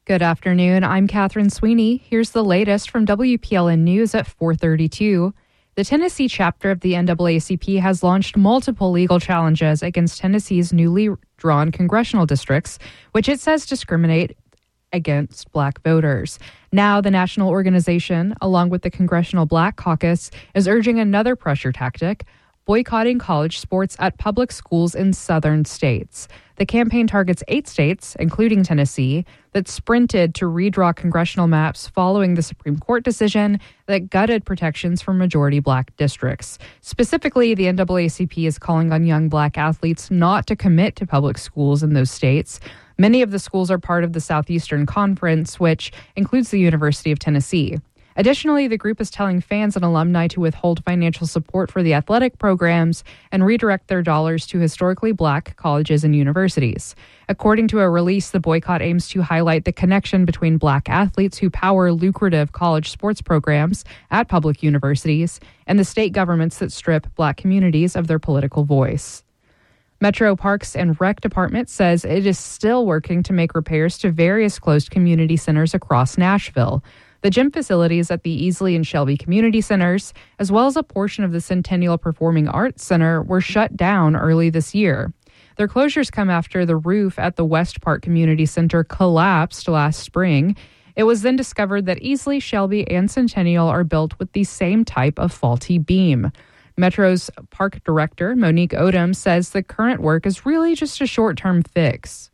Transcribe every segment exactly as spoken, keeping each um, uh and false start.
Good afternoon. I'm Catherine Sweeney. Here's the latest from W P L N News at four thirty-two. The Tennessee chapter of the N double A C P has launched multiple legal challenges against Tennessee's newly drawn congressional districts, which it says discriminate against black voters. Now, the national organization, along with the Congressional Black Caucus, is urging another pressure tactic, boycotting college sports at public schools in southern states. The campaign targets eight states, including Tennessee, that sprinted to redraw congressional maps following the Supreme Court decision that gutted protections for majority black districts. Specifically, the N double A C P is calling on young black athletes not to commit to public schools in those states. Many of the schools are part of the Southeastern Conference, which includes the University of Tennessee. Additionally, the group is telling fans and alumni to withhold financial support for the athletic programs and redirect their dollars to historically black colleges and universities. According to a release, the boycott aims to highlight the connection between black athletes who power lucrative college sports programs at public universities and the state governments that strip black communities of their political voice. Metro Parks and Rec Department says it is still working to make repairs to various closed community centers across Nashville. The gym facilities at the Easley and Shelby Community Centers, as well as a portion of the Centennial Performing Arts Center, were shut down early this year. Their closures come after the roof at the West Park Community Center collapsed last spring. It was then discovered that Easley, Shelby, and Centennial are built with the same type of faulty beam. Metro's park director, Monique Odom, says the current work is really just a short-term fix.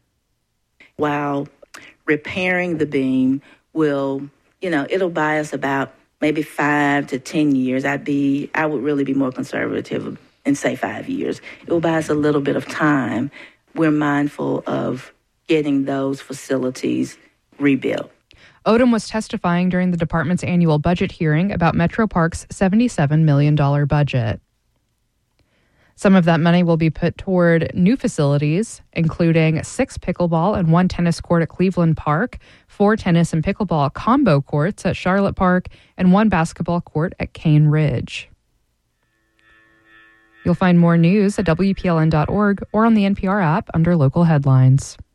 While repairing the beam will, you know, it'll buy us about maybe five to ten years. I'd be, I would really be more conservative and say five years. It will buy us a little bit of time. We're mindful of getting those facilities rebuilt. Odom was testifying during the department's annual budget hearing about Metro Park's seventy-seven million dollars budget. Some of that money will be put toward new facilities, including six pickleball and one tennis court at Cleveland Park, four tennis and pickleball combo courts at Charlotte Park, and one basketball court at Cane Ridge. You'll find more news at W P L N dot org or on the N P R app under local headlines.